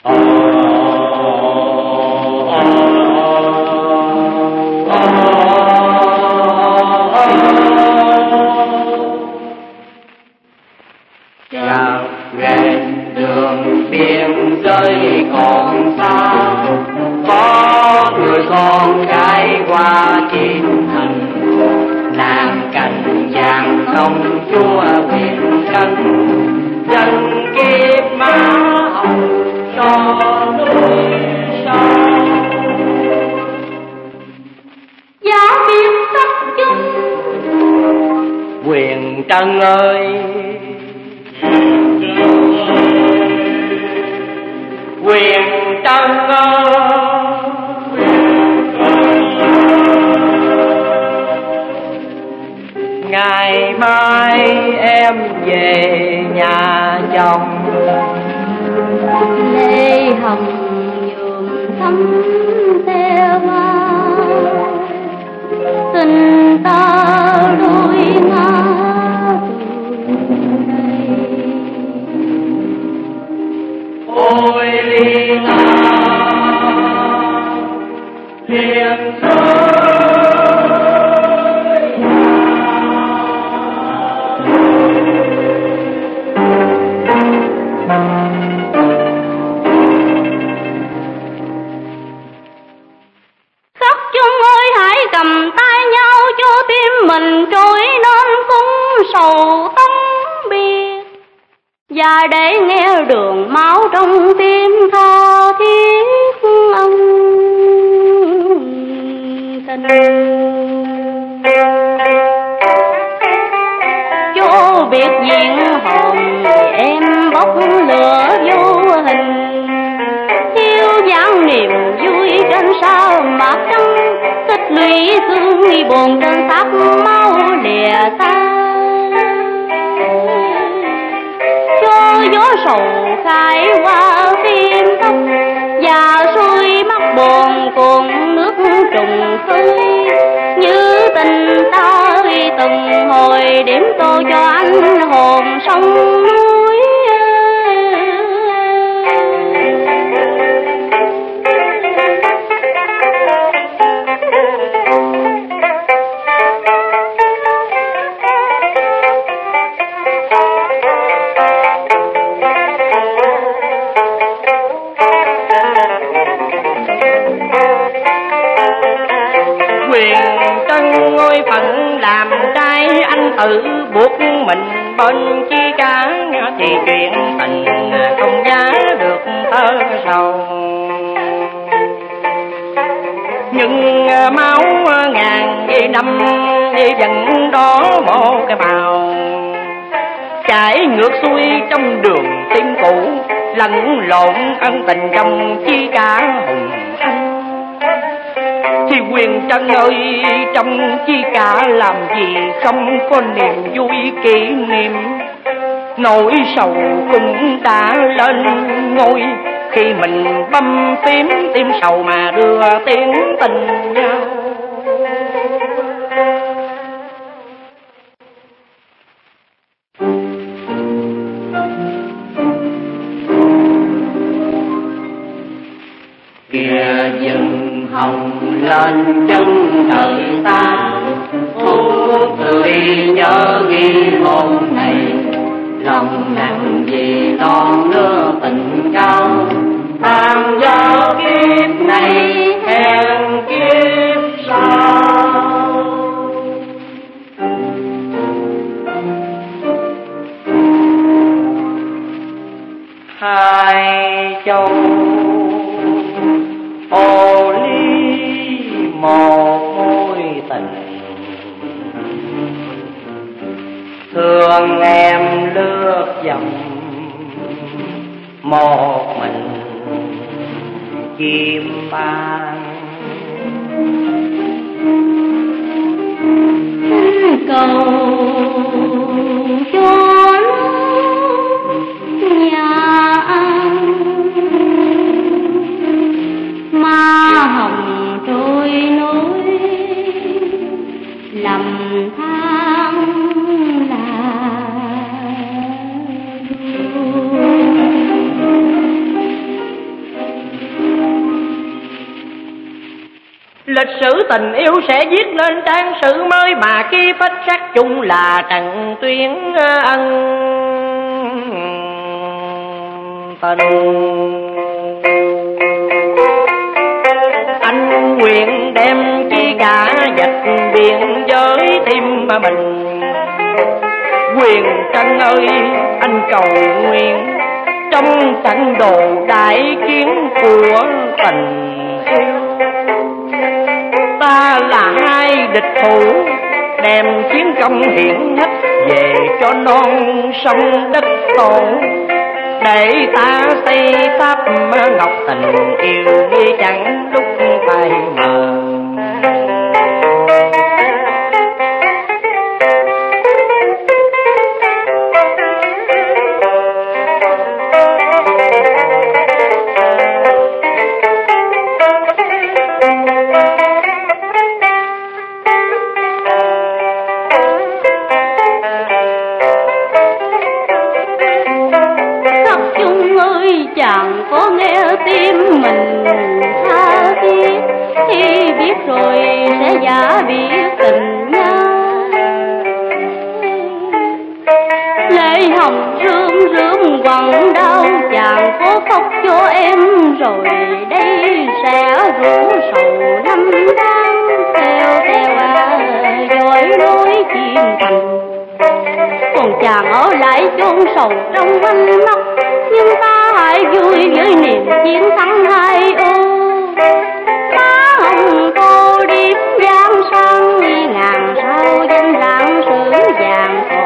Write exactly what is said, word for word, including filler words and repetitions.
Trân ơi, Quyền Trân ơi, ngày mai em về nhà chồng. Lê hồng nhuộm thắm theo hoa, tình ta đôi ngã. Ôi Liên à, Liên ơi, Khắc chung ơi hãy cầm tay nhau cho tim mình trôi nên cung sầu tâm biệt, và để nghe đường máu trong tim tha thiết ông tình. Cho biệt diện hồn em bốc lửa vô hình, thiêu dáng niềm vui trên sao mạc trắng, tích lũy thương buồn trên sắc máu lìa xa. Gió sầu khai qua tim tóc, và xuôi mắt buồn cuồng nước trùng khơi, như tình ta từng hồi điểm tô cho anh hồn sông núi. Tự buộc mình bên chi cả, thì chuyện tình không giá được thơ sầu. Nhưng máu ngàn đi năm đi dần đó một cái bào, chảy ngược xuôi trong đường tim cũ, lẫn lộn ân tình trong chi cả hùng anh. Thì Quyền Trân ơi, trong chi cả làm gì không có niềm vui kỷ niệm, nỗi sầu cũng đã lên ngôi, khi mình băm phím tim sầu mà đưa tiếng tình nhau. Kìa rừng hồng lên chân trời ta, hút tươi nhớ ghi hôn này, lòng nặng vì non lứa tình cao, tàn do kiếp này hẹn kiếp sau. Hai châu ô ly một mối tình, thương em lướt dòng một mình chim ban. Cầu cho nhà ăn ma hồng trôi núi, lầm than là lịch sử tình yêu sẽ viết nên trang sử mới, mà khi phách sắc chung là Trần Tuyên ân tình. Anh nguyện đem chi cả dạch biển với tim mà mình. Quyền Trân ơi anh cầu nguyện trong trận đồ đại chiến của tình yêu, ta là hai địch thủ đem chiến công hiển hách về cho non sông đất tổ, để ta xây tháp ngọc tình yêu như chẳng lúc phai mờ. Chẳng có nghe tim mình tha thiết, khi biết rồi sẽ giả biết tình nhau. Lệ hồng rơm rơm quặn đau, chàng có khóc cho em rồi đây sẽ rủ sầu năm tháng. Theo theo à dõi nối chim thành, còn chàng ở lại chôn sầu trong ánh mắt. Nhưng ta hãy vui với niềm chiến thắng hai ô, má hồng tô điệp giang sang ngàn sao danh lãng sướng vàng.